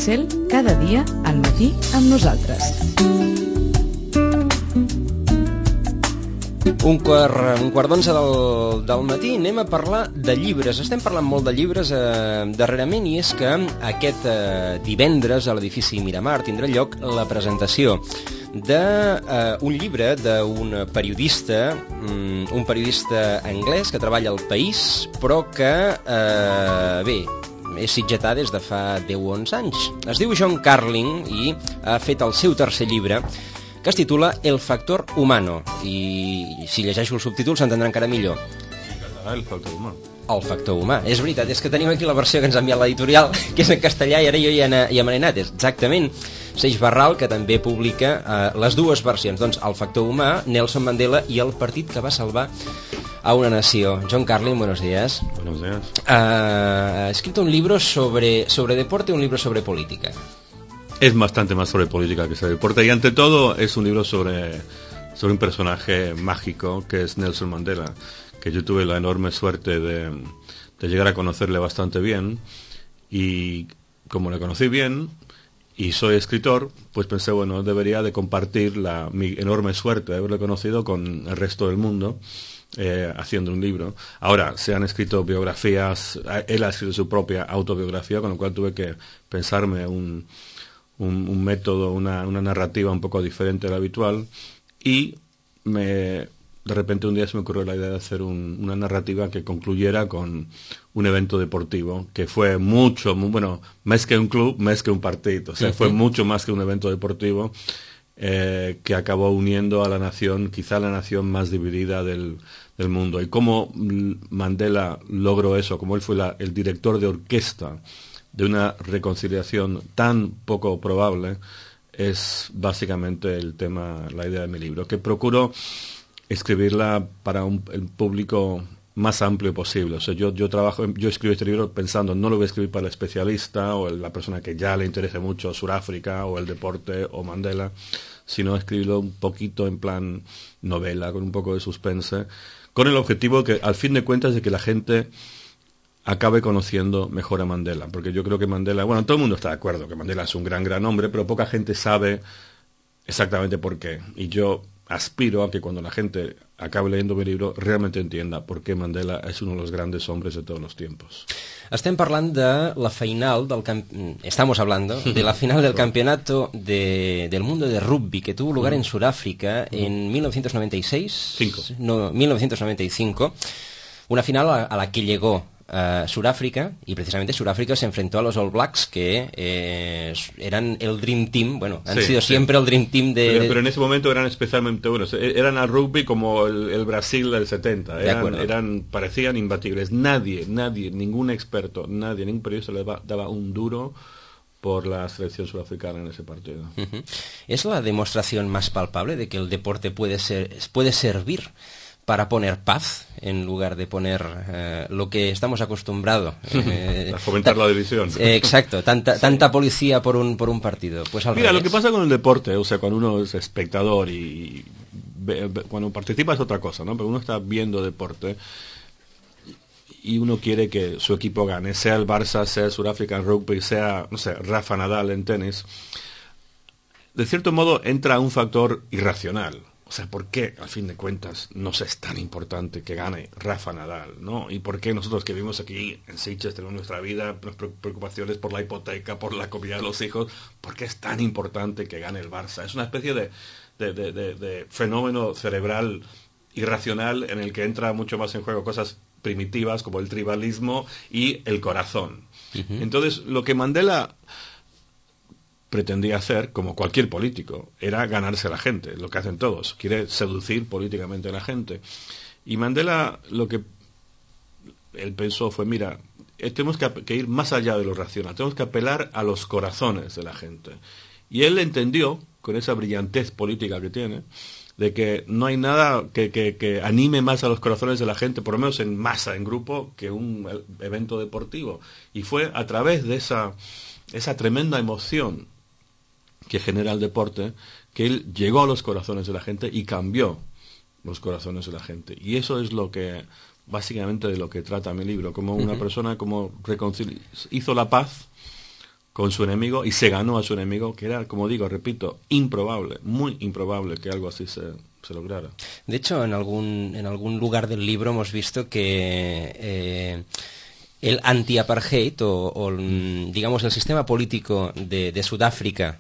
Cel, cada dia al matí amb nosaltres. Un quart d'onze del matí anem a parlar de llibres. Estem parlant molt de llibres darrerament, i és que aquest divendres a l'edifici Miramar tindrà lloc la presentació d'un llibre d'un periodista anglès que treballa al País, però que, és sitgetà des de fa 10 o 11 anys. Es diu John Carling i ha fet el seu tercer llibre, que es titula El factor humano, i si llegeixo el subtítol s'entendrà encara millor. El factor humà. El factor humà. És veritat, és que tenim aquí la versió que ens ha enviat l'editorial, que és en castellà, i ara jo ja me n'he anat. És exactament Seix Barral, que també publica les dues versions. Doncs El factor humà, Nelson Mandela i El partit que va salvar a una nació. John Carling, buenos días. Buenos días. Ha escrito un libro sobre deporte y un libro sobre política. Es bastante más sobre política que sobre deporte, y ante todo es un libro sobre un personaje mágico que es Nelson Mandela, que yo tuve la enorme suerte de llegar a conocerle bastante bien, y como le conocí bien y soy escritor, pues pensé, bueno, debería de compartir mi enorme suerte de haberle conocido con el resto del mundo, haciendo un libro. Ahora, se han escrito biografías, él ha escrito su propia autobiografía, con lo cual tuve que pensarme un método, una narrativa un poco diferente de la habitual, y de repente un día se me ocurrió la idea de hacer una narrativa que concluyera con un evento deportivo, que fue bueno, más que un club, más que un partido, o sea, fue mucho más que un evento deportivo, que acabó uniendo a la nación, quizá la nación más dividida del mundo. Y cómo Mandela logró eso, como él fue el director de orquesta de una reconciliación tan poco probable, es básicamente la idea de mi libro, que procuro escribirla para el público más amplio posible. O sea, yo escribo este libro pensando, no lo voy a escribir para el especialista o la persona que ya le interese mucho Sudáfrica o el deporte o Mandela, sino escribirlo un poquito en plan novela, con un poco de suspense, con el objetivo que, al fin de cuentas, de que la gente acabe conociendo mejor a Mandela, porque yo creo que Mandela, bueno, todo el mundo está de acuerdo que Mandela es un gran hombre, pero poca gente sabe exactamente por qué, y yo aspiro a que cuando la gente acabe leyendo mi libro realmente entienda por qué Mandela es uno de los grandes hombres de todos los tiempos. Estamos hablando de la final del campeonato del mundo de rugby que tuvo lugar en Sudáfrica en 1995, una final a la que llegó Sudáfrica, y precisamente Sudáfrica se enfrentó a los All Blacks, que eran el Dream Team, han sido siempre el Dream Team pero en ese momento eran especialmente buenos, eran al rugby como el Brasil del 70, parecían imbatibles. Nadie, ningún experto, ningún periodista le daba un duro por la selección sudafricana en ese partido. ¿Es la demostración más palpable de que el deporte puede servir para poner paz en lugar de poner lo que estamos acostumbrados a fomentar la división? Exacto, tanta policía por un partido? Pues al revés. Lo que pasa con el deporte, o sea, cuando uno es espectador y cuando participa es otra cosa, ¿no? Pero uno está viendo deporte y uno quiere que su equipo gane, sea el Barça, sea el Sudáfrica en rugby, sea, no sé, Rafa Nadal en tenis. De cierto modo entra un factor irracional. O sea, ¿por qué, al fin de cuentas, nos es tan importante que gane Rafa Nadal, ¿no? ¿Y por qué nosotros que vivimos aquí en Sitges tenemos nuestra vida, preocupaciones por la hipoteca, por la comida de los hijos? ¿Por qué es tan importante que gane el Barça? Es una especie de fenómeno cerebral irracional en el que entra mucho más en juego cosas primitivas como el tribalismo y el corazón. Entonces, lo que Mandela pretendía hacer, como cualquier político, era ganarse a la gente, lo que hacen todos, quiere seducir políticamente a la gente. Y Mandela, lo que él pensó fue, mira, tenemos que ir más allá de lo racional, tenemos que apelar a los corazones de la gente. Y él entendió, con esa brillantez política que tiene, de que no hay nada que anime más a los corazones de la gente, por lo menos en masa, en grupo, que un evento deportivo. Y fue a través de esa tremenda emoción que genera el deporte, que él llegó a los corazones de la gente y cambió los corazones de la gente. Y eso es lo que, básicamente, de lo que trata mi libro, como una persona como hizo la paz con su enemigo y se ganó a su enemigo, que era, como digo, repito, improbable, muy improbable que algo así se lograra. De hecho, en algún lugar del libro hemos visto que el anti-apartheid digamos el sistema político de Sudáfrica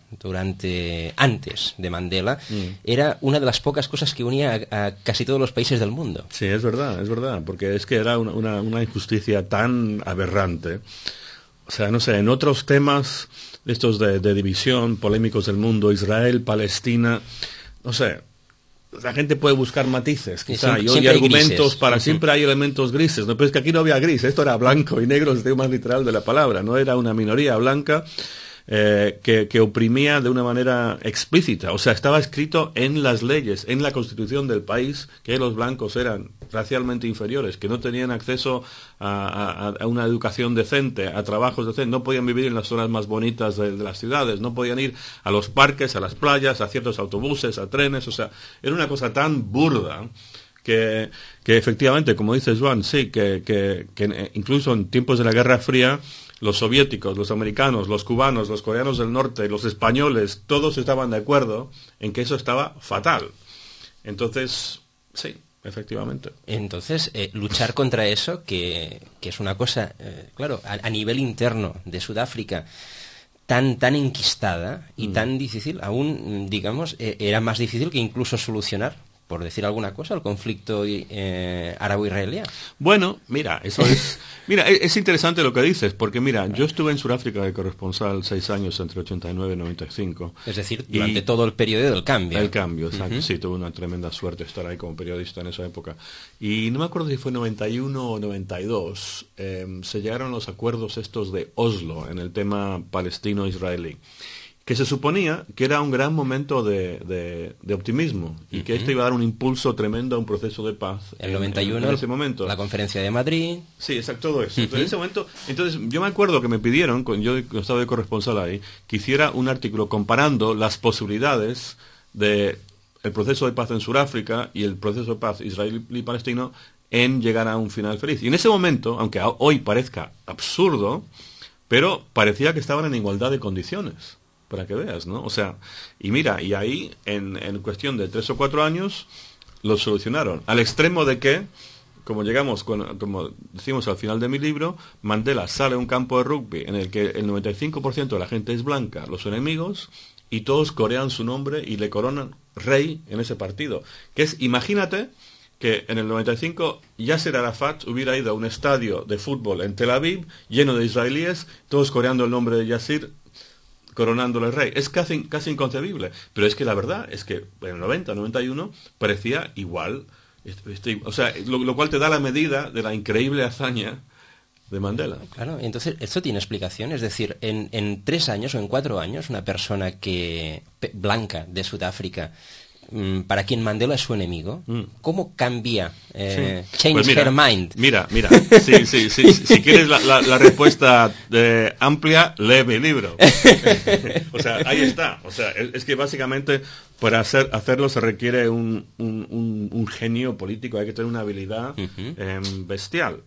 antes de Mandela era una de las pocas cosas que unía a casi todos los países del mundo. Sí, es verdad, porque es que era una injusticia tan aberrante. O sea, no sé, en otros temas estos de división, polémicos del mundo, Israel, Palestina, no sé, la gente puede buscar matices, quizá, y argumentos para... Siempre hay elementos grises, ¿no? Pero es que aquí no había gris, esto era blanco y negro, es el más literal de la palabra, no era una minoría blanca que oprimía de una manera explícita. O sea, estaba escrito en las leyes, en la constitución del país, que los blancos eran racialmente inferiores, que no tenían acceso a una educación decente, a trabajos decentes, no podían vivir en las zonas más bonitas de las ciudades, no podían ir a los parques, a las playas, a ciertos autobuses, a trenes. O sea, era una cosa tan burda que efectivamente, como dice Joan, sí, que incluso en tiempos de la Guerra Fría, los soviéticos, los americanos, los cubanos, los coreanos del norte, los españoles, todos estaban de acuerdo en que eso estaba fatal. Entonces, sí, efectivamente. Entonces, luchar contra eso, que es una cosa, claro, a nivel interno de Sudáfrica, tan enquistada y tan difícil, aún, digamos, era más difícil que incluso solucionar, por decir alguna cosa, el conflicto árabo-israelí. Bueno, mira, eso es... Mira, es interesante lo que dices, porque mira, yo estuve en Sudáfrica de corresponsal 6 años, entre 89 y 95. Es decir, durante todo el periodo del cambio. El cambio, exacto. Sí, tuve una tremenda suerte estar ahí como periodista en esa época. Y no me acuerdo si fue 91 o 92, se llegaron los acuerdos estos de Oslo en el tema palestino-israelí, que se suponía que era un gran momento de optimismo y que esto iba a dar un impulso tremendo a un proceso de paz. El 91, en ese momento. La conferencia de Madrid. Sí, exacto, todo eso. En ese momento, entonces, yo me acuerdo que me pidieron, yo estaba de corresponsal ahí, que hiciera un artículo comparando las posibilidades de el proceso de paz en Sudáfrica y el proceso de paz israelí-palestino en llegar a un final feliz. Y en ese momento, aunque hoy parezca absurdo, pero parecía que estaban en igualdad de condiciones. Para que veas, ¿no? O sea, y mira, y ahí, en cuestión de 3 o 4 años, lo solucionaron. Al extremo de que, como decimos al final de mi libro, Mandela sale a un campo de rugby en el que el 95% de la gente es blanca, los enemigos, y todos corean su nombre y le coronan rey en ese partido. Que es, imagínate que en el 95 Yasser Arafat hubiera ido a un estadio de fútbol en Tel Aviv, lleno de israelíes, todos coreando el nombre de Yasser, coronándole rey. Es casi inconcebible, pero es que la verdad es que en el 91 parecía igual, o sea, lo cual te da la medida de la increíble hazaña de Mandela. Claro, entonces esto tiene explicación, es decir, en 3 años o en 4 años una persona blanca de Sudáfrica, para quien Mandela es su enemigo, ¿cómo cambia? Change pues mira, her mind. Mira, sí, si quieres la respuesta amplia, lee mi libro. O sea, ahí está. O sea, es que básicamente para hacerlo se requiere un genio político, hay que tener una habilidad bestial.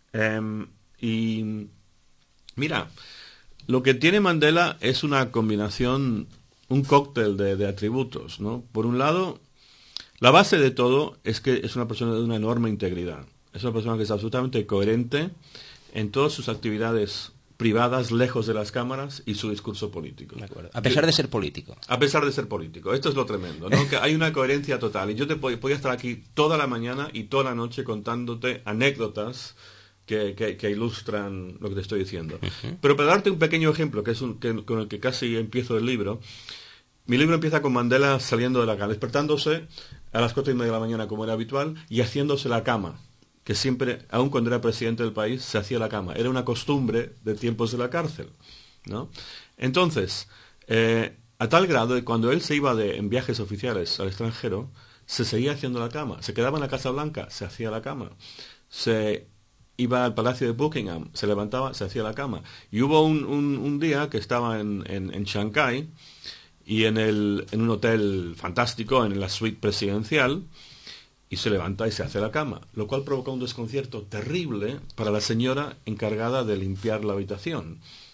Y mira, lo que tiene Mandela es una combinación, un cóctel de atributos, ¿no? Por un lado, la base de todo es que es una persona de una enorme integridad. Es una persona que es absolutamente coherente en todas sus actividades privadas, lejos de las cámaras, y su discurso político. De acuerdo. A pesar de ser político. A pesar de ser político. Esto es lo tremendo, ¿no? Que hay una coherencia total. Y yo podía estar aquí toda la mañana y toda la noche contándote anécdotas que ilustran lo que te estoy diciendo. Pero para darte un pequeño ejemplo, que es con el que casi empiezo el libro, mi libro empieza con Mandela saliendo de la cama, despertándose a las 4:30 de la mañana, como era habitual, y haciéndose la cama, que siempre, aun cuando era presidente del país, se hacía la cama. Era una costumbre de tiempos de la cárcel, ¿no? Entonces, a tal grado que cuando él se iba en viajes oficiales al extranjero, se seguía haciendo la cama. Se quedaba en la Casa Blanca, se hacía la cama. Se iba al Palacio de Buckingham, se levantaba, se hacía la cama. Y hubo un día que estaba en Shanghái, y en un hotel fantástico, en la suite presidencial, y se levanta y se hace la cama, lo cual provocó un desconcierto terrible para la señora encargada de limpiar la habitación,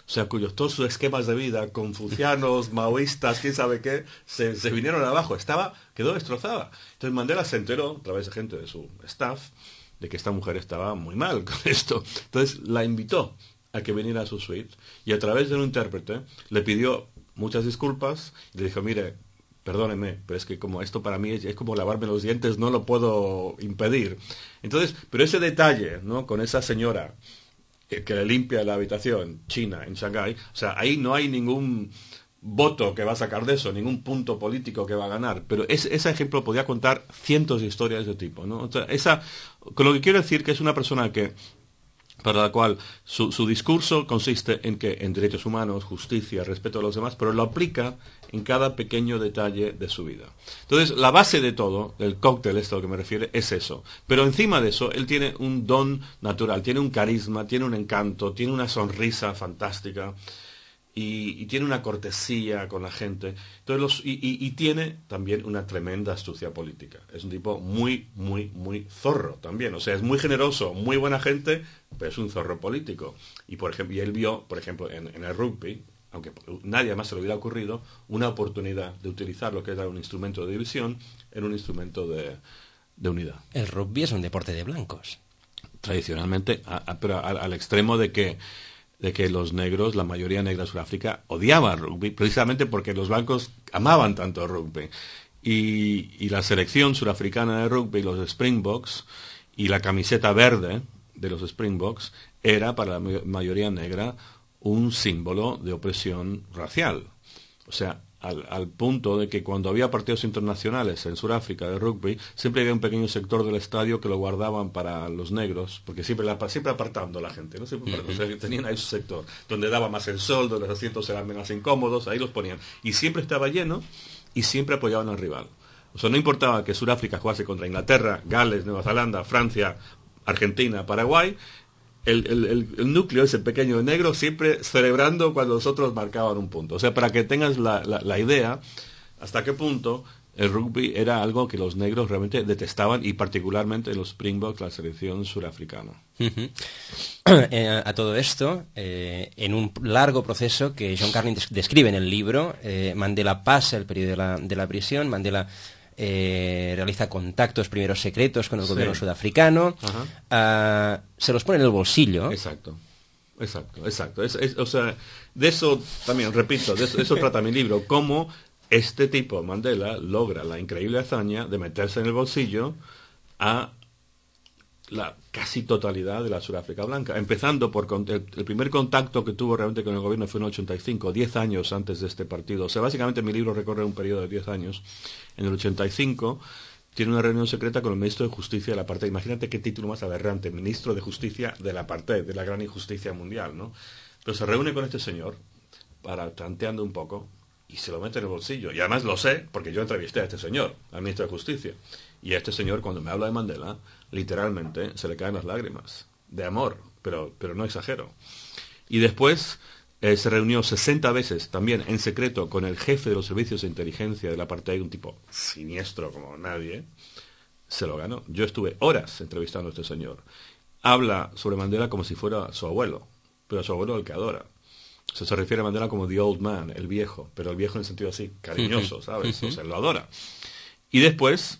o sea, cuyos todos sus esquemas de vida, confucianos, maoístas, quién sabe qué, se vinieron abajo, quedó destrozada. Entonces Mandela se enteró, a través de gente de su staff, de que esta mujer estaba muy mal con esto. Entonces la invitó a que viniera a su suite y a través de un intérprete le pidió muchas disculpas y le dijo, mire, perdóneme, pero es que como esto para mí es como lavarme los dientes, no lo puedo impedir. Entonces, pero ese detalle, ¿no? Con esa señora que le limpia la habitación china en Shanghái, o sea, ahí no hay ningún voto que va a sacar de eso, ningún punto político que va a ganar, pero ese ejemplo podía contar cientos de historias de ese tipo, ¿no? O sea, con lo que quiero decir que es una persona que para la cual su discurso consiste en derechos humanos, justicia, respeto a los demás, pero lo aplica en cada pequeño detalle de su vida. Entonces, la base de todo, el cóctel a lo que me refiere, es eso. Pero encima de eso, él tiene un don natural, tiene un carisma, tiene un encanto, tiene una sonrisa fantástica y tiene una cortesía con la gente. Entonces, y tiene también una tremenda astucia política. Es un tipo muy, muy, muy zorro también. O sea, es muy generoso, muy buena gente, pero es un zorro político. Y él vio, por ejemplo, en el rugby, aunque nadie más se le hubiera ocurrido, una oportunidad de utilizar lo que era un instrumento de división en un instrumento de unidad. El rugby es un deporte de blancos. Tradicionalmente, pero al extremo de que los negros, la mayoría negra de Sudáfrica, odiaba el rugby, precisamente porque los blancos amaban tanto el rugby. Y la selección surafricana de rugby, los Springboks, y la camiseta verde de los Springboks, era para la mayoría negra un símbolo de opresión racial. O sea, al punto de que cuando había partidos internacionales en Sudáfrica de rugby, siempre había un pequeño sector del estadio que lo guardaban para los negros, porque siempre apartando a la gente, ¿no? Siempre o sea, tenían ahí su sector, donde daba más el sol, donde los asientos eran menos incómodos, ahí los ponían. Y siempre estaba lleno y siempre apoyaban al rival. O sea, no importaba que Sudáfrica jugase contra Inglaterra, Gales, Nueva Zelanda, Francia, Argentina, Paraguay, el núcleo ese pequeño de negro siempre celebrando cuando los otros marcaban un punto. O sea, para que tengas la idea hasta qué punto el rugby era algo que los negros realmente detestaban, y particularmente los Springboks, la selección surafricana. A todo esto, en un largo proceso que John Carlin describe en el libro, Mandela pasa el periodo de la prisión, Mandela realiza contactos primeros secretos con el gobierno sudafricano, se los pone en el bolsillo. Exacto. O sea, de eso también, repito, de eso trata mi libro, cómo este tipo, Mandela, logra la increíble hazaña de meterse en el bolsillo a la casi totalidad de la Sudáfrica blanca, empezando por el primer contacto que tuvo realmente con el gobierno fue en el 85, 10 años antes de este partido. O sea, básicamente mi libro recorre un periodo de 10 años. En el 85 tiene una reunión secreta con el ministro de Justicia del Apartheid. Imagínate qué título más aberrante, ministro de Justicia del Apartheid, de la gran injusticia mundial, ¿no? Pero se reúne con este señor, tanteando un poco, y se lo mete en el bolsillo. Y además lo sé, porque yo entrevisté a este señor, al ministro de Justicia. Y a este señor, cuando me habla de Mandela, literalmente se le caen las lágrimas, de amor, pero no exagero. Y después se reunió 60 veces, también en secreto, con el jefe de los servicios de inteligencia del apartheid, un tipo siniestro como nadie. Se lo ganó. Yo estuve horas entrevistando a este señor. Habla sobre Mandela como si fuera su abuelo, pero a su abuelo el que adora. O sea, se refiere a Mandela como the old man, el viejo, pero el viejo en el sentido así, cariñoso, ¿sabes? O sea, lo adora. Y después,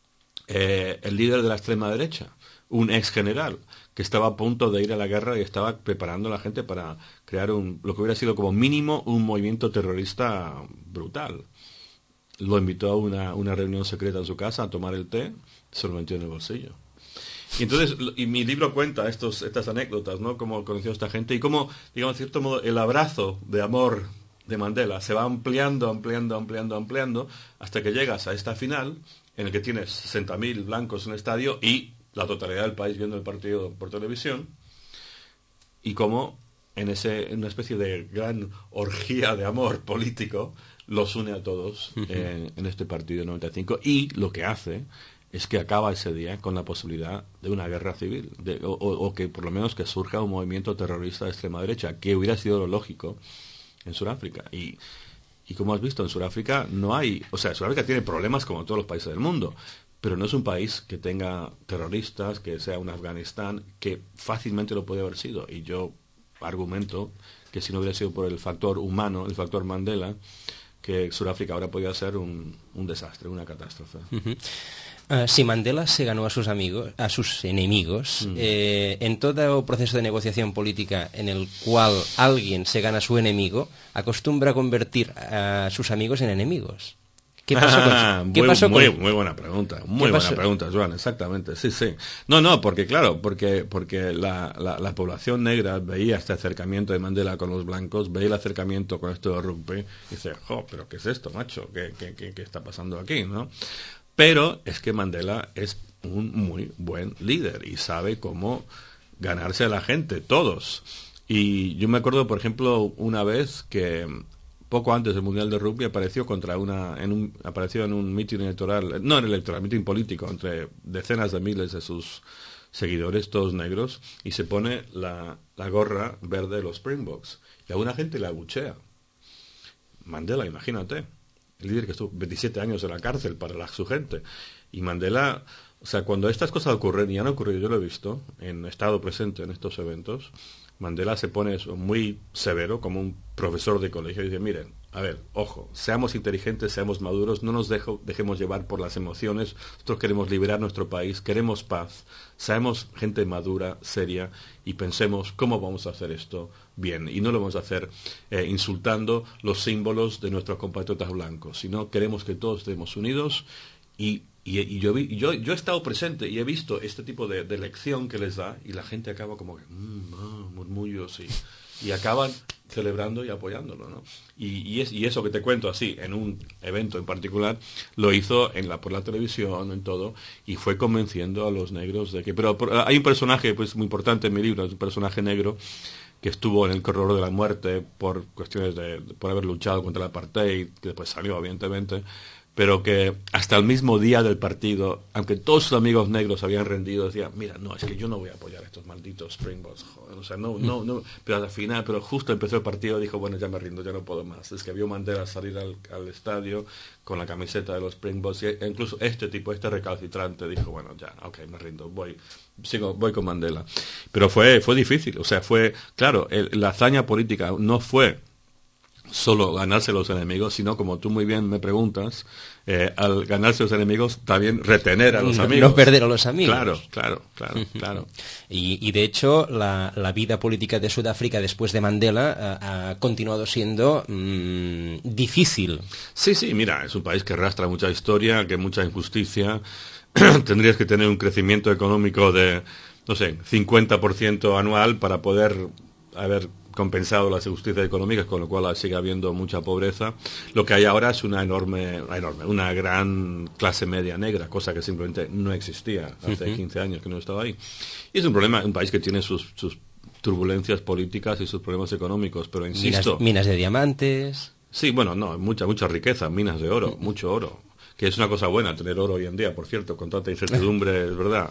el líder de la extrema derecha, un ex general, que estaba a punto de ir a la guerra y estaba preparando a la gente para crear lo que hubiera sido como mínimo un movimiento terrorista brutal. Lo invitó a una reunión secreta en su casa a tomar el té, se lo metió en el bolsillo. Y entonces, mi libro cuenta estas anécdotas, ¿no? Cómo conoció a esta gente y cómo, digamos, de cierto modo, el abrazo de amor de Mandela se va ampliando hasta que llegas a esta final en el que tienes 60.000 blancos en el estadio y la totalidad del país viendo el partido por televisión, y cómo en una especie de gran orgía de amor político los une a todos en este partido de 95, y lo que hace es que acaba ese día con la posibilidad de una guerra civil, o que por lo menos que surja un movimiento terrorista de extrema derecha, que hubiera sido lo lógico en Sudáfrica. Y como has visto, en Sudáfrica no hay... O sea, Sudáfrica tiene problemas como todos los países del mundo, pero no es un país que tenga terroristas, que sea un Afganistán, que fácilmente lo puede haber sido. Y yo argumento que si no hubiera sido por el factor humano, el factor Mandela, que Sudáfrica ahora podía ser un desastre, una catástrofe. Si Mandela se ganó a sus amigos, a sus enemigos, en todo proceso de negociación política en el cual alguien se gana a su enemigo, acostumbra a convertir a sus amigos en enemigos. ¿Qué pasó con muy buena pregunta, muy buena pregunta, Joan, exactamente, sí. No, porque claro, porque la población negra veía este acercamiento de Mandela con los blancos, veía el acercamiento con esto de rugby, y dice, pero ¿qué es esto, macho? ¿Qué está pasando aquí, no? Pero es que Mandela es un muy buen líder y sabe cómo ganarse a la gente, todos. Y yo me acuerdo, por ejemplo, una vez que poco antes del Mundial de Rugby apareció en un mitin electoral, no electoral, mitin político, entre decenas de miles de sus seguidores, todos negros, y se pone la gorra verde de los Springboks. Y a una gente le abuchea. Mandela, imagínate, el líder que estuvo 27 años en la cárcel para su gente. Y Mandela, o sea, cuando estas cosas ocurren, y han ocurrido, yo lo he visto, he estado presente en estos eventos, Mandela se pone muy severo, como un profesor de colegio, y dice, miren, a ver, ojo, seamos inteligentes, seamos maduros, no nos dejemos llevar por las emociones, nosotros queremos liberar nuestro país, queremos paz, seamos gente madura, seria, y pensemos cómo vamos a hacer esto bien, y no lo vamos a hacer insultando los símbolos de nuestros compatriotas blancos, sino queremos que todos estemos unidos, y yo he estado presente y he visto este tipo de lección que les da, y la gente acaba como que murmullos y acaban celebrando y apoyándolo, ¿no? Y eso que te cuento así, en un evento en particular, lo hizo por la televisión, en todo, y fue convenciendo a los negros de que... Pero hay un personaje pues muy importante en mi libro, es un personaje negro que estuvo en el corredor de la muerte por cuestiones por haber luchado contra el apartheid, que después salió, evidentemente, pero que hasta el mismo día del partido, aunque todos sus amigos negros habían rendido, decía, mira, no, es que yo no voy a apoyar a estos malditos Springboks, joder, o sea, no, pero al final, pero justo empezó el partido, dijo, bueno, ya me rindo, ya no puedo más. Es que vio Mandela salir al estadio con la camiseta de los Springboks, e incluso este recalcitrante, dijo, bueno, ya, ok, me rindo, voy con Mandela. Pero fue difícil, o sea, claro, la hazaña política no fue solo ganarse los enemigos, sino, como tú muy bien me preguntas, al ganarse los enemigos, también retener a los amigos. No perder a los amigos. Claro. Y de hecho, la vida política de Sudáfrica después de Mandela ha continuado siendo difícil. Sí, mira, es un país que arrastra mucha historia, que mucha injusticia. Tendrías que tener un crecimiento económico de, no sé, 50% anual para poder haber compensado las injusticias económicas, con lo cual sigue habiendo mucha pobreza. Lo que hay ahora es una gran clase media negra, cosa que simplemente no existía hace 15 años que no estaba ahí. Y es un problema, un país que tiene sus turbulencias políticas y sus problemas económicos, pero insisto... Minas de diamantes... Sí, bueno, no, mucha riqueza, minas de oro, mucho oro, que es una cosa buena tener oro hoy en día, por cierto, con tanta incertidumbre, es verdad.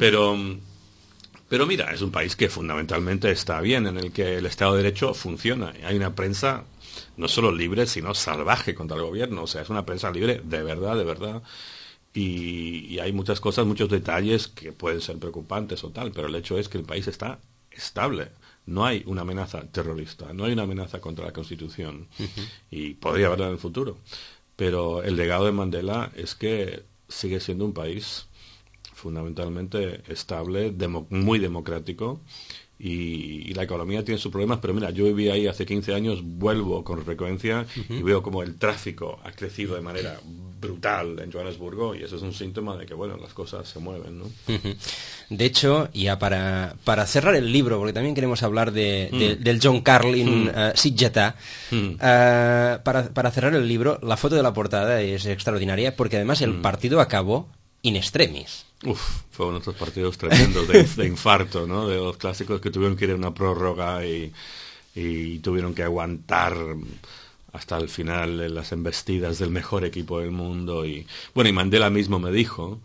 Pero mira, es un país que fundamentalmente está bien, en el que el Estado de Derecho funciona. Hay una prensa no solo libre, sino salvaje contra el gobierno. O sea, es una prensa libre de verdad. Y hay muchas cosas, muchos detalles que pueden ser preocupantes o tal, pero el hecho es que el país está estable. No hay una amenaza terrorista, no hay una amenaza contra la Constitución. Y podría haberla en el futuro. Pero el legado de Mandela es que sigue siendo un país fundamentalmente estable, muy democrático, y la economía tiene sus problemas, pero mira, yo viví ahí hace 15 años, vuelvo con frecuencia y veo como el tráfico ha crecido de manera brutal en Johannesburgo, y eso es un síntoma de que, bueno, las cosas se mueven, ¿no? De hecho, ya para cerrar el libro, porque también queremos hablar del John Carlin Sitjatà, para cerrar el libro, la foto de la portada es extraordinaria, porque además el partido acabó in extremis. Fue uno de estos partidos tremendos de infarto, ¿no? De los clásicos que tuvieron que ir a una prórroga y tuvieron que aguantar hasta el final en las embestidas del mejor equipo del mundo. Y Mandela mismo me dijo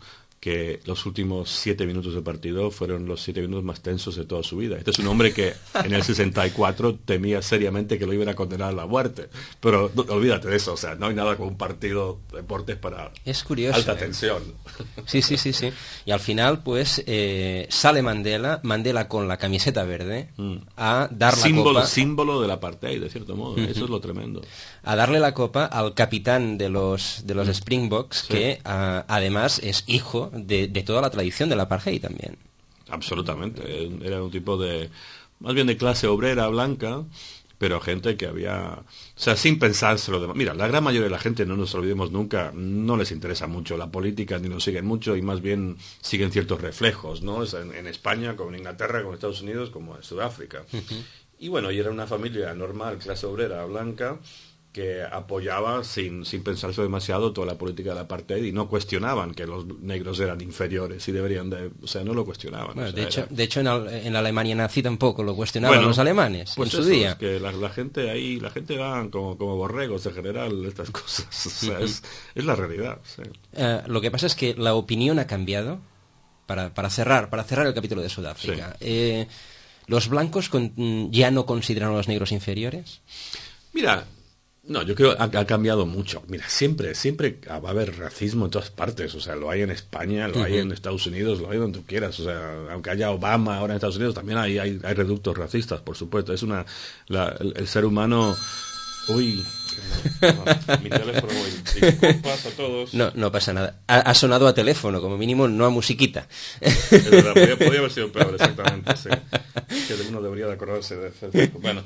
que los últimos 7 minutos del partido fueron los 7 minutos más tensos de toda su vida. Este es un hombre que en el 64 temía seriamente que lo iban a condenar a la muerte. Pero olvídate de eso, o sea, no hay nada como un partido de deportes para es curioso, alta tensión. Sí. Y al final, pues, sale Mandela con la camiseta verde a dar la copa. Símbolo del apartheid, de cierto modo. Eso es lo tremendo. A darle la copa al capitán de los Springboks, que además es hijo de toda la tradición del apartheid también. Absolutamente. Era un tipo más bien de clase obrera blanca, pero gente que había, o sea, sin pensárselo. Mira, la gran mayoría de la gente, no nos olvidemos nunca, no les interesa mucho la política, ni nos siguen mucho, y más bien siguen ciertos reflejos, ¿no? En España, como en Inglaterra, como en Estados Unidos, como en Sudáfrica. Y bueno, y era una familia normal, clase obrera blanca, que apoyaba sin pensarse demasiado toda la política del apartheid, y no cuestionaban que los negros eran inferiores y deberían o sea, no lo cuestionaban. Bueno, o sea, de hecho en la Alemania nazi tampoco lo cuestionaban los alemanes, pues en su día. Es que la gente va como borregos en general, estas cosas. O sea, es la realidad. Sí. Lo que pasa es que la opinión ha cambiado, para cerrar el capítulo de Sudáfrica. Sí. ¿Los blancos ya no consideran a los negros inferiores? Mira, no, yo creo que ha cambiado mucho. Mira, siempre va a haber racismo en todas partes. O sea, lo hay en España, lo hay en Estados Unidos, lo hay donde tú quieras. O sea, aunque haya Obama ahora en Estados Unidos, también hay reductos racistas, por supuesto. Es el ser humano... Uy, mi teléfono, disculpas a todos. No pasa nada. Ha sonado a teléfono, como mínimo, no a musiquita. Es verdad, podía haber sido peor, exactamente. Sí. Que uno debería de acordarse de hacer tiempo. Bueno,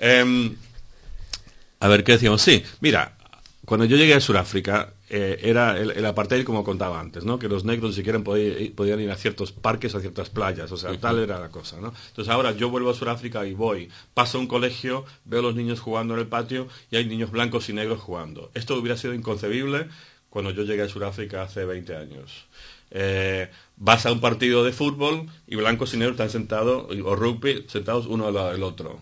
a ver, ¿qué decíamos? Sí, mira, cuando yo llegué a Sudáfrica, era el apartheid, como contaba antes, ¿no? Que los negros ni siquiera podían ir a ciertos parques, a ciertas playas, o sea, tal era la cosa, ¿no? Entonces ahora yo vuelvo a Sudáfrica y paso a un colegio, veo a los niños jugando en el patio y hay niños blancos y negros jugando. Esto hubiera sido inconcebible cuando yo llegué a Sudáfrica hace 20 años. Vas a un partido de fútbol y blancos y negros están sentados, o rugby, sentados uno al lado del otro.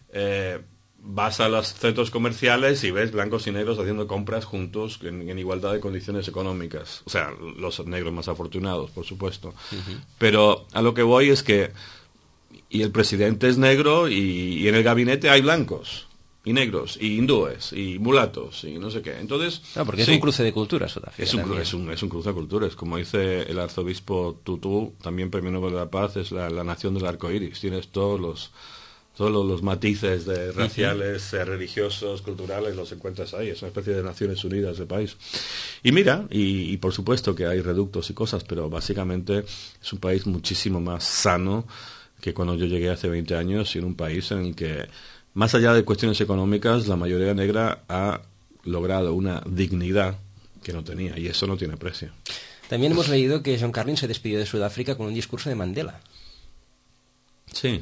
Vas a los centros comerciales y ves blancos y negros haciendo compras juntos en igualdad de condiciones económicas. O sea, los negros más afortunados, por supuesto. Pero a lo que voy es que y el presidente es negro y en el gabinete hay blancos y negros y hindúes y mulatos y no sé qué. Entonces, porque es un cruce de culturas, Sudáfrica. Es un cruce de culturas. Como dice el arzobispo Tutu, también Premio Nobel de la Paz, es la nación del arco iris. Tienes todos los matices raciales, religiosos, culturales, los encuentras ahí. Es una especie de Naciones Unidas de país. Y mira, y por supuesto que hay reductos y cosas, pero básicamente es un país muchísimo más sano que cuando yo llegué hace 20 años, y en un país en el que, más allá de cuestiones económicas, la mayoría negra ha logrado una dignidad que no tenía, y eso no tiene precio. También hemos leído que John Carlin se despidió de Sudáfrica con un discurso de Mandela. Sí.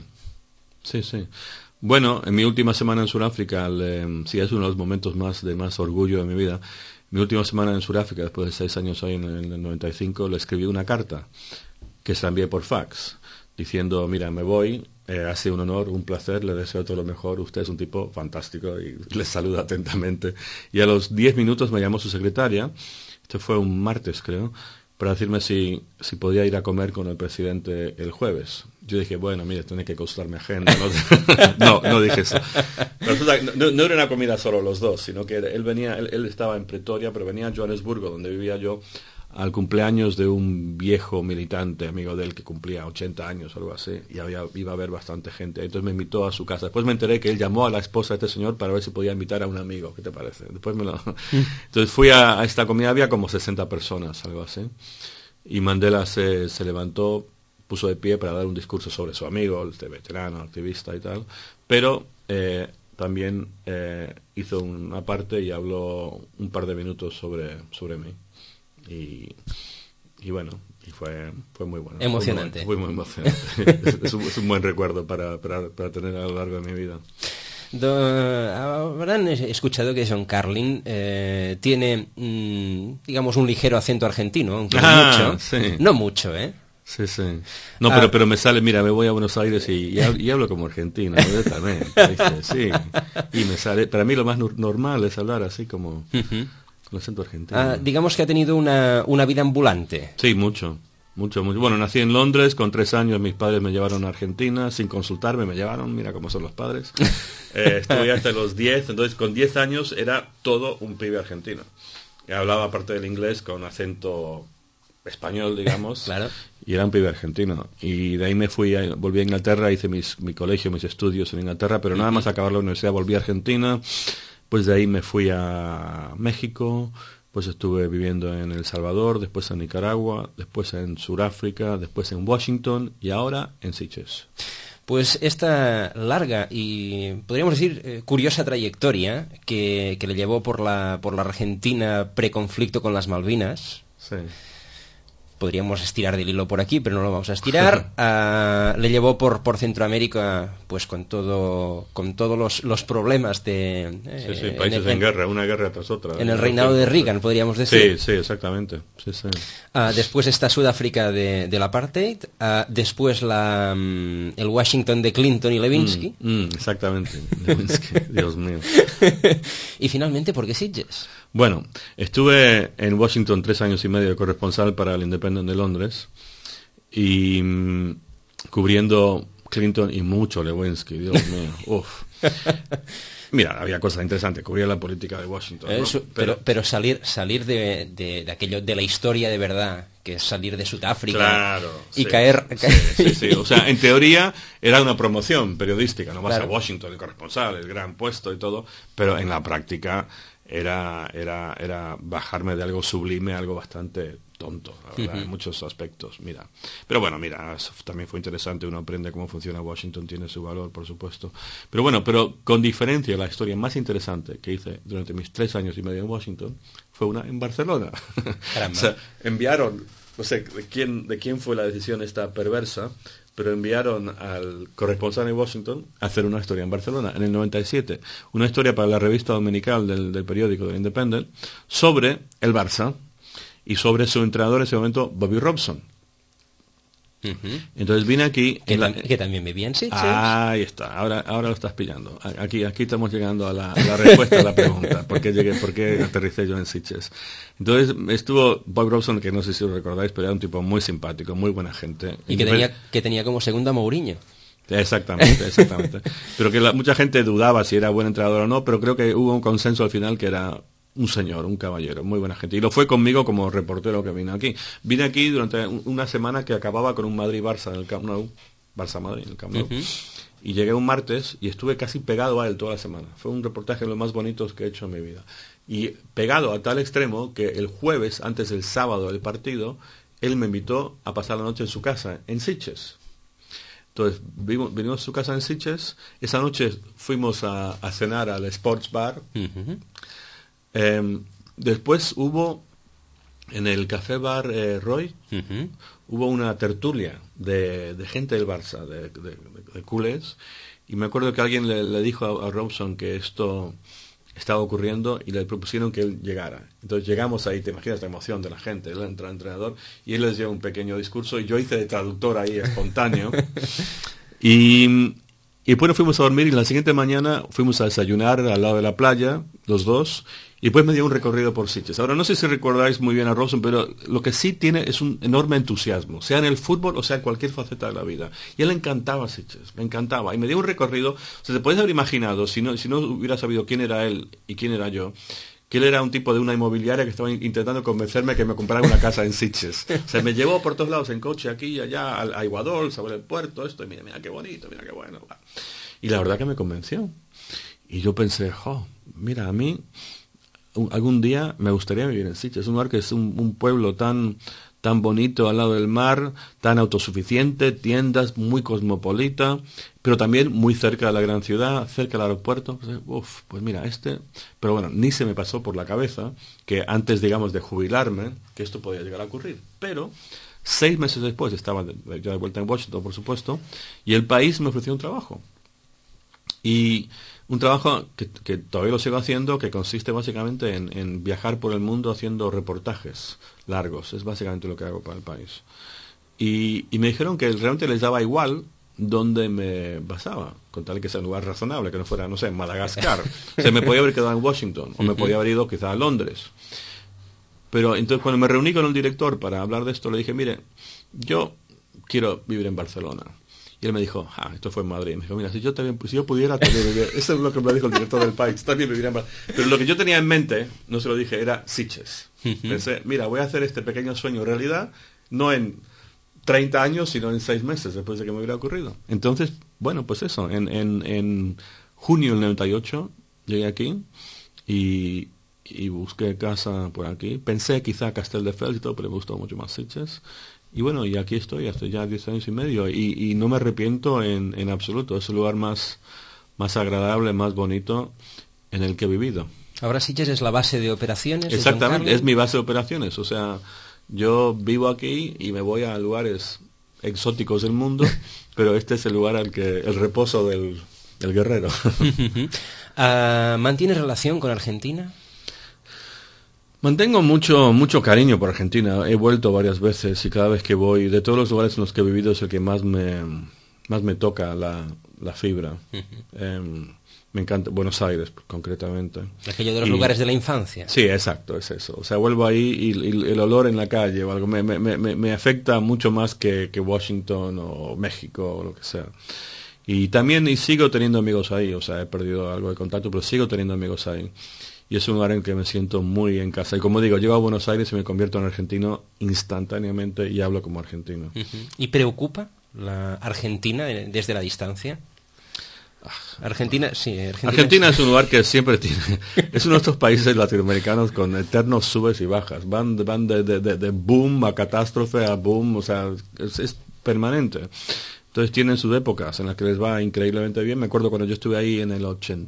Bueno, en mi última semana en Sudáfrica, sí, es uno de los momentos de más orgullo de mi vida. Mi última semana en Sudáfrica, después de 6 años ahí en el 95, le escribí una carta que se la envié por fax, diciendo, mira, me voy, ha sido un honor, un placer, le deseo todo lo mejor, usted es un tipo fantástico, y le saluda atentamente. Y a los 10 minutos me llamó su secretaria, esto fue un martes creo, para decirme si podía ir a comer con el presidente el jueves. Yo dije, bueno, mire, tiene que costar mi agenda. No dije eso. Pero no era una comida solo los dos, sino que él estaba en Pretoria, pero venía a Johannesburgo, donde vivía yo, al cumpleaños de un viejo militante, amigo de él, que cumplía 80 años o algo así, y iba a haber bastante gente. Entonces me invitó a su casa. Después me enteré que él llamó a la esposa de este señor para ver si podía invitar a un amigo. ¿Qué te parece? Entonces fui a esta comida, había como 60 personas, algo así. Y Mandela se levantó, puso de pie para dar un discurso sobre su amigo, este veterano, activista y tal, pero también hizo una parte y habló un par de minutos sobre mí. Y bueno, y fue muy bueno. Emocionante. Fue muy emocionante. es un buen recuerdo para tener a lo largo de mi vida. Habrán escuchado que John Carlin tiene, digamos, un ligero acento argentino, aunque no mucho. Sí. No mucho, ¿eh? Sí. No, pero me sale, mira, me voy a Buenos Aires y hablo como argentino, directamente. Sí. Y me sale, para mí lo más normal es hablar así como... Con acento argentino. Digamos que ha tenido una vida ambulante. Sí, mucho. Bueno, nací en Londres, con 3 años mis padres me llevaron a Argentina, sin consultarme me llevaron, mira cómo son los padres. Estuve hasta los 10, entonces con 10 años era todo un pibe argentino. Y hablaba, aparte del inglés, con acento español, digamos, Claro. Y era un pibe argentino. Y de ahí volví a Inglaterra, hice mi colegio, mis estudios en Inglaterra, pero nada más acabar la universidad volví a Argentina, pues de ahí me fui a México. Pues estuve viviendo en El Salvador, después en Nicaragua, después en Sudáfrica, después en Washington y ahora en Sitges. Pues esta larga y, podríamos decir, curiosa trayectoria que le llevó por la Argentina preconflicto con las Malvinas. Sí. Podríamos estirar del hilo por aquí, pero no lo vamos a estirar. Le llevó por Centroamérica, pues con todos los problemas de... Sí, países en guerra, una guerra tras otra. En el reinado de Reagan, podríamos decir. Sí, exactamente. Sí. Después está Sudáfrica del apartheid. Después el Washington de Clinton y Lewinsky. Exactamente. Lewinsky, Dios mío. Y finalmente, ¿por qué Sitges? Bueno, estuve en Washington 3 años y medio de corresponsal para el Independent de Londres y cubriendo Clinton y mucho Lewinsky, Dios mío. Uf. Mira, había cosas interesantes, cubría la política de Washington, ¿no? Pero salir de aquello, de la historia de verdad, que es salir de Sudáfrica, claro, y sí, caer... Sí. O sea, en teoría era una promoción periodística, no vas Claro. a Washington, el corresponsal, el gran puesto y todo, pero en la práctica era bajarme de algo sublime a algo bastante tonto, la verdad, en muchos aspectos, mira. Pero bueno, mira, también fue interesante, uno aprende cómo funciona Washington, tiene su valor, por supuesto. Pero bueno, con diferencia, la historia más interesante que hice durante mis 3 años y medio en Washington fue una en Barcelona. O sea, enviaron, no sé de quién fue la decisión esta perversa, pero enviaron al corresponsal en Washington a hacer una historia en Barcelona, en el 97. Una historia para la revista dominical del periódico del Independent sobre el Barça y sobre su entrenador en ese momento, Bobby Robson. Entonces vine aquí... Que también vivía en Sitges. Ahí está, ahora lo estás pillando. Aquí estamos llegando a la respuesta a la pregunta. ¿Por qué aterricé yo en Sitges? Entonces estuvo Bob Robson, que no sé si lo recordáis, pero era un tipo muy simpático, muy buena gente. Y que tenía como segunda a Mourinho. Exactamente. Pero que mucha gente dudaba si era buen entrenador o no, pero creo que hubo un consenso al final que era un señor, un caballero, muy buena gente. Y lo fue conmigo como reportero que vine aquí. Vine aquí durante una semana que acababa con un Madrid-Barça en el Camp Nou, Barça-Madrid en el Camp Nou. Y llegué un martes y estuve casi pegado a él toda la semana. Fue un reportaje de los más bonitos que he hecho en mi vida. Y pegado a tal extremo que el jueves, antes del sábado del partido, él me invitó a pasar la noche en su casa, en Sitges. Entonces, vinimos a su casa en Sitges. Esa noche fuimos a cenar al Sports Bar. Después hubo, en el Café Bar Roy, hubo una tertulia de gente del Barça, de culés, y me acuerdo que alguien le dijo a Robson que esto estaba ocurriendo y le propusieron que él llegara. Entonces llegamos ahí, te imaginas la emoción de la gente, el entrenador, y él les dio un pequeño discurso y yo hice de traductor ahí espontáneo. Y después nos fuimos a dormir y la siguiente mañana fuimos a desayunar al lado de la playa, los dos, y después me dio un recorrido por Sitges. Ahora, no sé si recordáis muy bien a Robson, pero lo que sí tiene es un enorme entusiasmo, sea en el fútbol o sea en cualquier faceta de la vida. Y él le encantaba Sitges, me encantaba. Y me dio un recorrido, o sea, te podéis haber imaginado, si no hubiera sabido quién era él y quién era yo, que él era un tipo de una inmobiliaria que estaba intentando convencerme que me comprara una casa en Sitges. O sea, me llevó por todos lados en coche, aquí y allá, a Iguadol, sobre el puerto, esto, y mira qué bonito, mira qué bueno. Y la verdad que me convenció. Y yo pensé, mira, a mí algún día me gustaría vivir en Sitges. Es un lugar que es un pueblo tan bonito al lado del mar, tan autosuficiente, tiendas, muy cosmopolita, pero también muy cerca de la gran ciudad, cerca del aeropuerto. Pues mira, pero bueno, ni se me pasó por la cabeza que antes, digamos, de jubilarme, que esto podía llegar a ocurrir. Pero 6 meses después, estaba ya de vuelta en Washington, por supuesto, y el país me ofreció un trabajo. Y un trabajo que todavía lo sigo haciendo, que consiste básicamente en viajar por el mundo haciendo reportajes largos. Es básicamente lo que hago para el país. Y me dijeron que realmente les daba igual dónde me basaba. con tal que sea un lugar razonable, que no fuera, no sé, Madagascar. O sea, me podía haber quedado en Washington, o me podía haber ido quizá a Londres. Pero entonces cuando me reuní con el director para hablar de esto, le dije, mire, yo quiero vivir en Barcelona. Y él me dijo, esto fue en Madrid. Me dijo, mira, si yo pudiera también vivir... Eso es lo que me dijo el director del país, también vivir en Barcelona. Pero lo que yo tenía en mente, no se lo dije, era Sitges. Pensé, mira, voy a hacer este pequeño sueño realidad, no en 30 años, sino en 6 meses después de que me hubiera ocurrido. Entonces, bueno, pues eso, en junio del 98 llegué aquí y busqué casa por aquí. Pensé quizá Castelldefels y todo, pero me gustó mucho más Sitges. Y bueno, y aquí estoy hace ya 10 años y medio y no me arrepiento en absoluto. Es el lugar más agradable, más bonito en el que he vivido. Ahora Sitges es la base de operaciones. Exactamente, es mi base de operaciones. O sea, yo vivo aquí y me voy a lugares exóticos del mundo, pero este es el lugar el reposo del guerrero. ¿Mantienes relación con Argentina? Mantengo mucho cariño por Argentina. He vuelto varias veces y cada vez que voy, de todos los lugares en los que he vivido, es el que más me toca la fibra. Me encanta Buenos Aires, concretamente. Aquello de los lugares de la infancia. Sí, exacto, es eso. O sea, vuelvo ahí y el olor en la calle o algo me afecta mucho más que Washington o México o lo que sea. Y también sigo teniendo amigos ahí. O sea, he perdido algo de contacto, pero sigo teniendo amigos ahí. Y es un lugar en que me siento muy en casa. Y como digo, llego a Buenos Aires y me convierto en argentino instantáneamente y hablo como argentino. ¿Y preocupa la Argentina desde la distancia? Argentina es un lugar que siempre tiene... Es uno de estos países latinoamericanos con eternos subes y bajas. Van de boom a catástrofe a boom. O sea, es permanente. Entonces tienen sus épocas en las que les va increíblemente bien. Me acuerdo cuando yo estuve ahí en el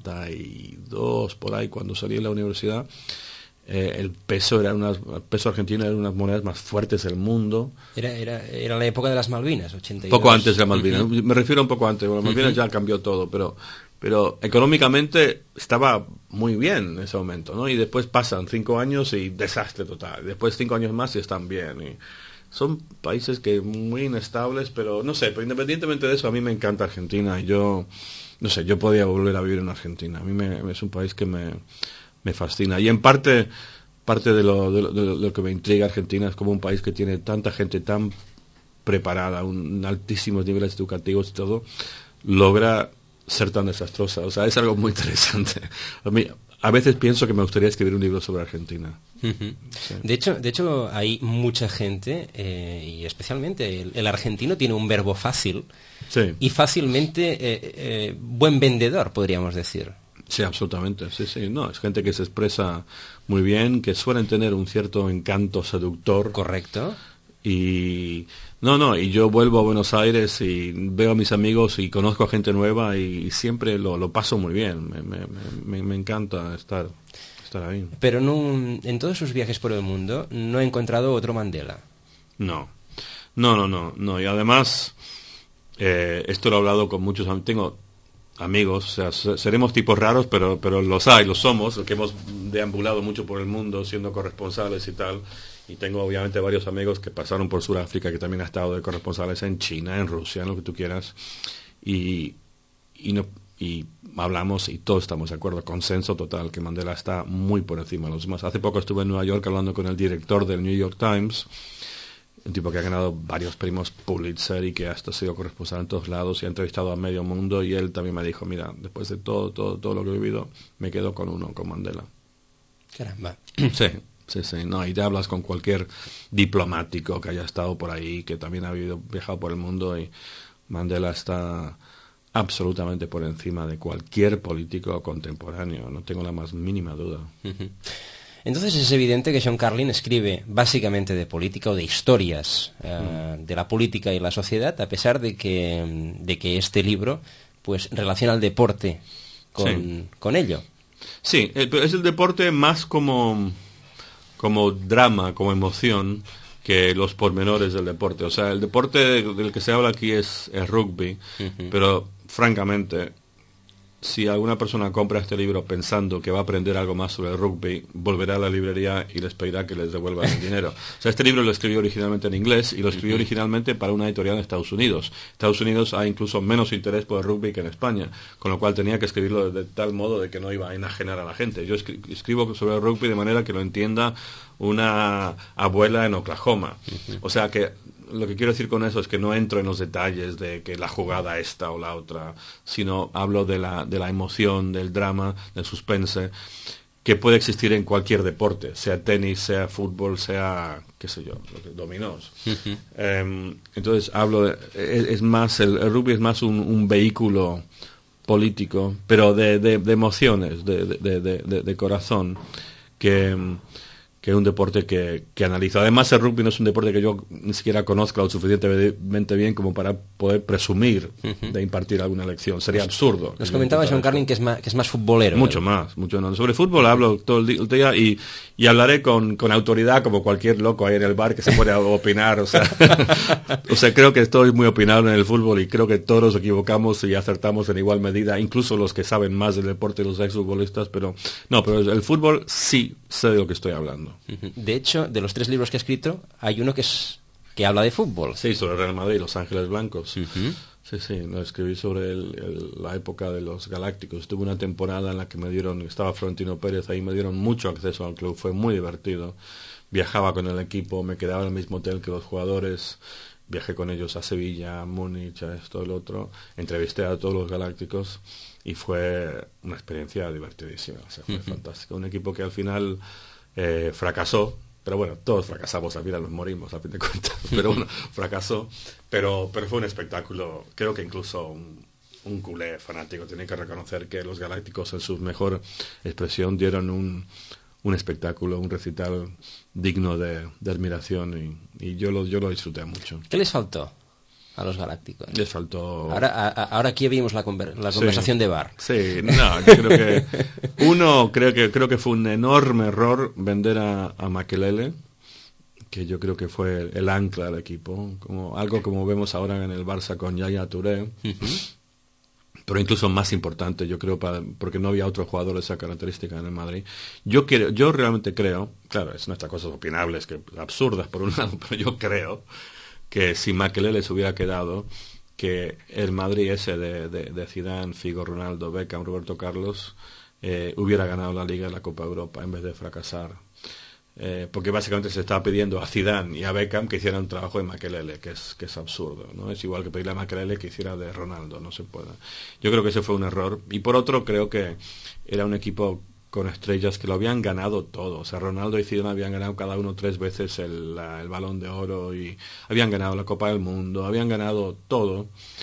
82, por ahí, cuando salí de la universidad, el peso argentino era unas monedas más fuertes del mundo. Era la época de las Malvinas, 82. Poco antes de las Malvinas. Me refiero un poco antes. Bueno, las Malvinas ya cambió todo, pero económicamente estaba muy bien en ese momento, ¿no? Y después pasan 5 años y desastre total. Después 5 años más y están bien. Y son países que muy inestables, pero no sé, pero independientemente de eso, a mí me encanta Argentina y yo podía volver a vivir en Argentina. A mí es un país que me fascina. Y en parte de lo que me intriga Argentina es como un país que tiene tanta gente tan preparada, altísimos niveles educativos y todo, logra ser tan desastrosa. O sea, es algo muy interesante. A veces pienso que me gustaría escribir un libro sobre Argentina. Sí. De hecho, hay mucha gente, y especialmente el argentino tiene un verbo fácil, sí, y fácilmente buen vendedor, podríamos decir. Sí, absolutamente. Sí. No, es gente que se expresa muy bien, que suelen tener un cierto encanto seductor. Correcto. Y yo vuelvo a Buenos Aires y veo a mis amigos y conozco a gente nueva y siempre lo paso muy bien. Me encanta estar ahí. Pero en todos sus viajes por el mundo no he encontrado otro Mandela. No. Y además, esto lo he hablado con muchos amigos. Tengo amigos, o sea, seremos tipos raros, pero los somos, que hemos deambulado mucho por el mundo siendo corresponsales y tal. Y tengo obviamente varios amigos que pasaron por Sudáfrica, que también han estado de corresponsales en China, en Rusia, en lo que tú quieras. Y hablamos y todos estamos de acuerdo, consenso total, que Mandela está muy por encima de los demás. Hace poco estuve en Nueva York hablando con el director del New York Times, un tipo que ha ganado varios premios Pulitzer y que hasta ha sido corresponsal en todos lados y ha entrevistado a medio mundo, y él también me dijo, mira, después de todo lo que he vivido, me quedo con Mandela. Caramba. Sí, no, y te hablas con cualquier diplomático que haya estado por ahí, que también ha viajado por el mundo, y Mandela está absolutamente por encima de cualquier político contemporáneo, no tengo la más mínima duda. Entonces es evidente que John Carlin escribe básicamente de política o de historias de la política y la sociedad, a pesar de que este libro pues relaciona el deporte con ello. Sí, pero es el deporte más como drama, como emoción, que los pormenores del deporte. O sea, el deporte del que se habla aquí es rugby, pero francamente si alguna persona compra este libro pensando que va a aprender algo más sobre el rugby, volverá a la librería y les pedirá que les devuelvan el dinero. O sea, este libro lo escribió originalmente en inglés y lo escribió originalmente para una editorial en Estados Unidos. Estados Unidos hay incluso menos interés por el rugby que en España, con lo cual tenía que escribirlo de tal modo de que no iba a enajenar a la gente. Yo escribo sobre el rugby de manera que lo entienda una abuela en Oklahoma. O sea que lo que quiero decir con eso es que no entro en los detalles de que la jugada esta o la otra, sino hablo de la emoción, del drama, del suspense, que puede existir en cualquier deporte, sea tenis, sea fútbol, sea, qué sé yo, dominós. Entonces hablo de, es más, el rugby es más un vehículo político, pero de emociones, de corazón, que un deporte que analizo. Además, el rugby no es un deporte que yo ni siquiera conozca lo suficientemente bien como para poder presumir de impartir alguna lección. Sería absurdo. Nos comentaba John Carlin que es más futbolero. Mucho más. Sobre fútbol hablo todo el día y hablaré con autoridad como cualquier loco ahí en el bar que se pone a opinar. O sea, creo que estoy muy opinable en el fútbol y creo que todos nos equivocamos y acertamos en igual medida, incluso los que saben más del deporte, los exfutbolistas, pero el fútbol sí sé de lo que estoy hablando. De hecho, de los 3 libros que ha escrito, hay uno que habla de fútbol. Sí, sobre el Real Madrid y Los Ángeles Blancos. Sí, lo escribí sobre la época de los Galácticos. Tuve una temporada en la que estaba Florentino Pérez, ahí me dieron mucho acceso al club, fue muy divertido. Viajaba con el equipo, me quedaba en el mismo hotel que los jugadores, viajé con ellos a Sevilla, a Múnich, a esto, el otro, entrevisté a todos los Galácticos y fue una experiencia divertidísima, o sea, fue fantástico. Un equipo que al final fracasó, pero bueno, todos fracasamos, al final nos morimos, a fin de cuentas, pero bueno, fracasó, pero fue un espectáculo. Creo que incluso un culé fanático tiene que reconocer que los Galácticos en su mejor expresión dieron un espectáculo, un recital digno de admiración y yo lo disfruté mucho. ¿Qué les faltó a los Galácticos? Les faltó... Ahora aquí vimos la conversación de bar. Sí, no, yo creo que fue un enorme error vender a Makelele, que yo creo que fue el ancla del equipo, algo como vemos ahora en el Barça con Yaya Touré. Pero incluso más importante, yo creo, porque no había otro jugador de esa característica en el Madrid. Yo realmente creo, claro, es nuestras cosas opinables, que absurdas por un lado, pero yo creo que si Makelele se hubiera quedado, que el Madrid ese de Zidane, Figo, Ronaldo, Beckham, Roberto Carlos, hubiera ganado la Liga y la Copa Europa en vez de fracasar. Porque básicamente se estaba pidiendo a Zidane y a Beckham que hicieran un trabajo de Makelele, que es absurdo, ¿no? Es igual que pedirle a Makelele que hiciera de Ronaldo, no se puede. Yo creo que ese fue un error. Y por otro, creo que era un equipo con estrellas que lo habían ganado todo. O sea, Ronaldo y Zidane habían ganado cada uno 3 veces el Balón de Oro y habían ganado la Copa del Mundo, habían ganado todo.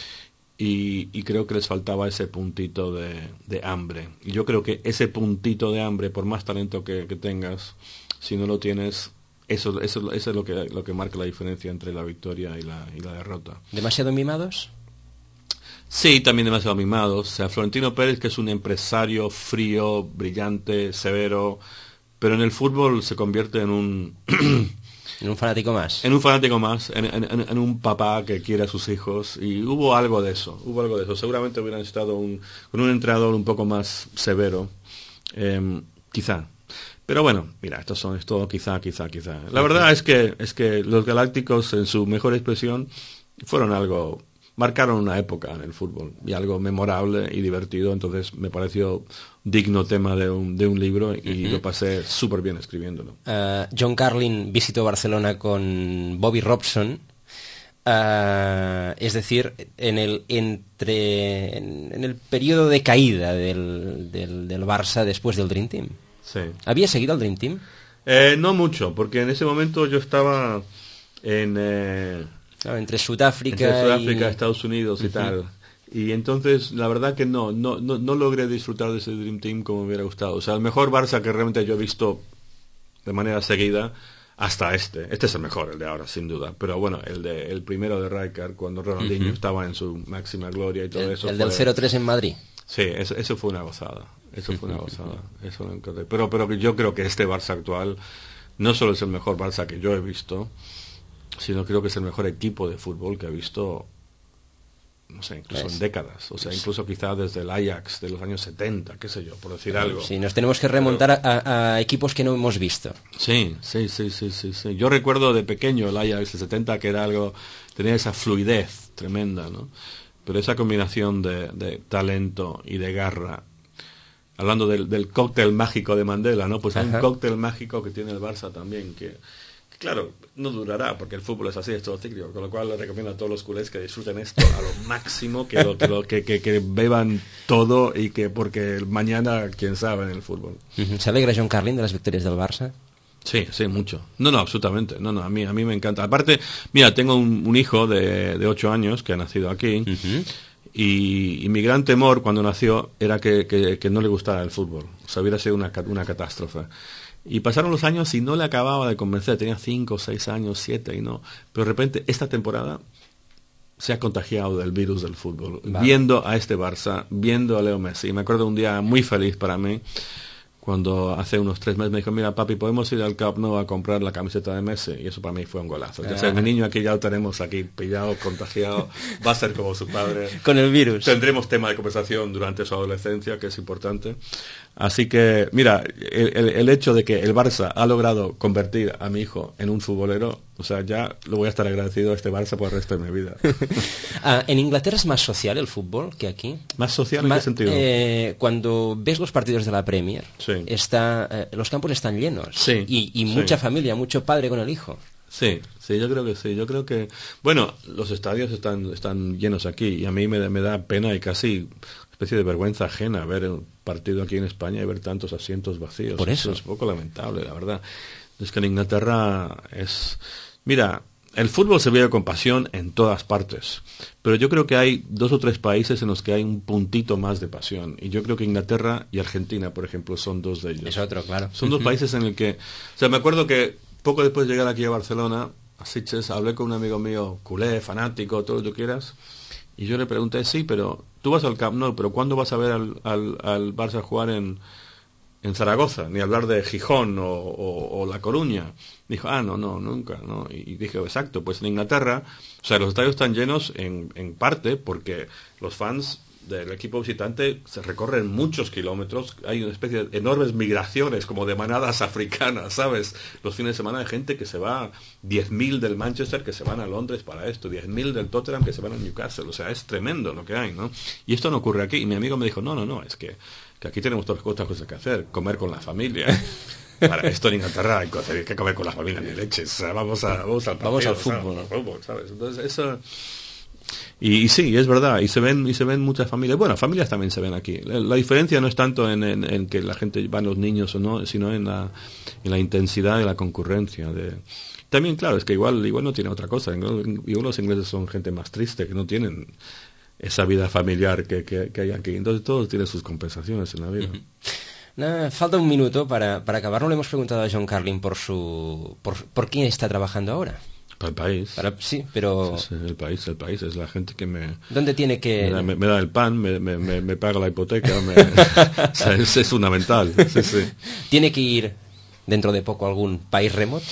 Y creo que les faltaba ese puntito de hambre. Y yo creo que ese puntito de hambre, por más talento que tengas, si no lo tienes, eso es lo que marca la diferencia entre la victoria y la derrota. ¿Demasiado mimados? Sí, también demasiado mimados. O sea, Florentino Pérez, que es un empresario frío, brillante, severo, pero en el fútbol se convierte en un... En un fanático más. En un fanático más, en un papá que quiere a sus hijos, y hubo algo de eso. Seguramente hubieran estado con un entrenador un poco más severo, quizá. Pero bueno, mira, es todo quizá. La verdad es que los Galácticos, en su mejor expresión, marcaron una época en el fútbol y algo memorable y divertido. Entonces me pareció digno tema de un libro y lo pasé súper bien escribiéndolo. John Carlin visitó Barcelona con Bobby Robson, es decir, en el periodo de caída del Barça después del Dream Team. Sí. ¿Había seguido al Dream Team? No mucho, porque en ese momento yo estaba entre Sudáfrica y Estados Unidos y tal. Y entonces, la verdad que no logré disfrutar de ese Dream Team como me hubiera gustado. O sea, el mejor Barça que realmente yo he visto de manera seguida, hasta este es el mejor, el de ahora, sin duda. Pero bueno, el primero de Rijkaard, cuando Ronaldinho estaba en su máxima gloria y todo eso. El del 0-3 en Madrid. Sí, eso fue una gozada. Eso lo encontré. Pero yo creo que este Barça actual no solo es el mejor Barça que yo he visto, sino creo que es el mejor equipo de fútbol que he visto no sé, incluso en décadas, o sea, incluso quizá desde el Ajax de los años 70, qué sé yo, por decir algo. Sí, nos tenemos que remontar a equipos que no hemos visto. Sí. Yo recuerdo de pequeño el Ajax de 70 que era algo, tenía esa fluidez tremenda, ¿no? Pero esa combinación de talento y de garra, hablando del cóctel mágico de Mandela, ¿no? Pues hay un cóctel mágico que tiene el Barça también, que claro, no durará, porque el fútbol es así, es todo cíclico, con lo cual les recomiendo a todos los culés que disfruten esto a lo máximo, que beban todo y que porque mañana, quién sabe en el fútbol. ¿Se alegra John Carlin de las victorias del Barça? Sí, mucho. No, absolutamente. No, a mí me encanta. Aparte, mira, tengo un hijo de 8 años que ha nacido aquí y mi gran temor cuando nació era que no le gustara el fútbol. O sea, hubiera sido una catástrofe. Y pasaron los años y no le acababa de convencer. Tenía 5, 6 años, 7 y no. Pero de repente, esta temporada se ha contagiado del virus del fútbol. Vale. Viendo a este Barça, viendo a Leo Messi. Y me acuerdo un día muy feliz para mí, cuando hace unos 3 meses me dijo, mira papi, podemos ir al Camp Nou a comprar la camiseta de Messi, y eso para mí fue un golazo. Ya sabes, mi niño aquí ya lo tenemos aquí pillado, contagiado, va a ser como su padre. Con el virus. Tendremos tema de conversación durante su adolescencia, que es importante. Así que, mira, el hecho de que el Barça ha logrado convertir a mi hijo en un futbolero, o sea, ya lo voy a estar agradecido a este Barça por el resto de mi vida. ¿En Inglaterra es más social el fútbol que aquí? ¿Más social en qué sentido? Cuando ves los partidos de la Premier, sí. Los campos están llenos. Sí, y mucha familia, mucho padre con el hijo. Sí, yo creo que sí. Yo creo que, bueno, los estadios están llenos aquí y a mí me da pena y casi especie de vergüenza ajena ver un partido aquí en España y ver tantos asientos vacíos. Por eso es un poco lamentable, la verdad. Es que en Inglaterra es... Mira, el fútbol se vive con pasión en todas partes, pero yo creo que hay 2 o 3 países en los que hay un puntito más de pasión, y yo creo que Inglaterra y Argentina, por ejemplo, son 2 de ellos. Es otro, claro. Son 2 países en el que... O sea, me acuerdo que poco después de llegar aquí a Barcelona, a Sitges, hablé con un amigo mío, culé, fanático, todo lo que tú quieras, y yo le pregunté, sí, pero tú vas al Camp Nou, pero ¿cuándo vas a ver al Barça jugar en Zaragoza? Ni hablar de Gijón o La Coruña. Dijo, no, nunca, no. Y dije, exacto, pues en Inglaterra, o sea, los estadios están llenos en parte porque los fans del equipo visitante se recorren muchos kilómetros, hay una especie de enormes migraciones como de manadas africanas, ¿sabes? Los fines de semana hay gente que se va, 10.000 del Manchester que se van a Londres para esto, 10.000 del Tottenham que se van a Newcastle, o sea, es tremendo lo que hay, ¿no? Y esto no ocurre aquí, y mi amigo me dijo, no, es que aquí tenemos todas otras cosas que hacer, comer con la familia. Para esto en Inglaterra hay que comer con la familia ni leches, o sea, vamos al fútbol, ¿sabes? Entonces eso... Y sí, es verdad, y se ven muchas familias. Bueno, familias también se ven aquí. La diferencia no es tanto en que la gente van los niños o no, sino en la intensidad de la concurrencia. También, claro, es que igual no tiene otra cosa. Igual los ingleses son gente más triste, que no tienen esa vida familiar que hay aquí. Entonces todos tienen sus compensaciones en la vida. Falta un minuto para acabar. No le hemos preguntado a John Carlin por quién está trabajando ahora. Para el país. Sí, pero... Sí, el país es la gente que me... ¿Dónde tiene que...? Me da el pan, me paga la hipoteca, o sea, es fundamental. Sí. ¿Tiene que ir dentro de poco a algún país remoto?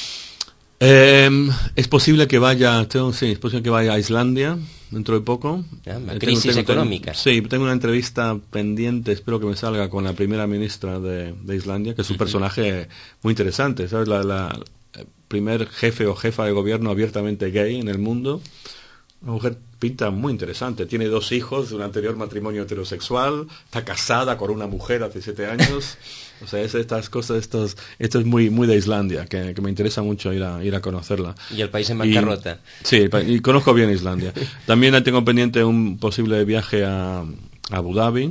Es posible que vaya a Islandia dentro de poco. Crisis económica. Sí, tengo una entrevista pendiente, espero que me salga, con la primera ministra de Islandia, que es un personaje muy interesante, ¿sabes? La primer jefe o jefa de gobierno abiertamente gay en el mundo. Una mujer pinta muy interesante, tiene 2 hijos de un anterior matrimonio heterosexual, está casada con una mujer hace 7 años. O sea, estas cosas, esto es muy de Islandia, que me interesa mucho ir a conocerla. Y el país en bancarrota. Y conozco bien Islandia. También tengo pendiente un posible viaje a Abu Dhabi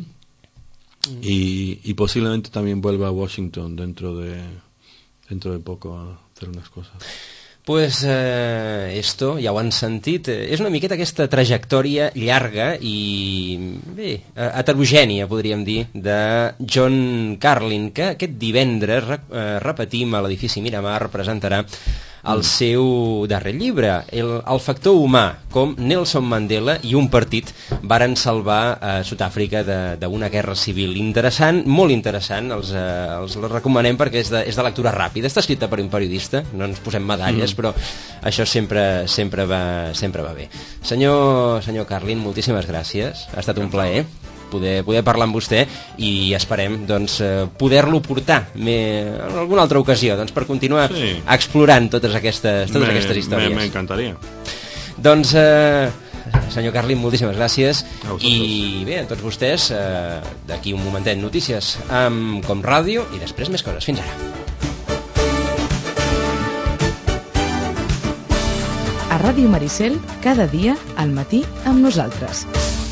y posiblemente también vuelva a Washington dentro de poco a hacer unas cosas. Pues esto, ja ho han sentit, és una miqueta aquesta trajectòria llarga i bé, heterogènia, podríem dir, de John Carlin, que aquest divendres, repetim, a l'edifici Miramar presentarà el seu darrer llibre, el factor humà, com Nelson Mandela i un partit varen salvar Sud-àfrica d'una guerra civil. Interessant, molt interessant, els la recomanem perquè és de lectura ràpida. Està escrita per un periodista, no ens posem medalles, però això sempre va bé. Senyor Carlin, moltíssimes gràcies, ha estat un plaer poder parlar amb vostè i esperem poder-lo portar en alguna altra ocasió per continuar explorant totes aquestes històries. M'encantaria. Doncs, senyor Carlin, moltíssimes gràcies i bé, a tots vostès d'aquí un momentet notícies amb Com Ràdio i després més coses. Fins ara. A Ràdio Maricel, cada dia al matí amb nosaltres.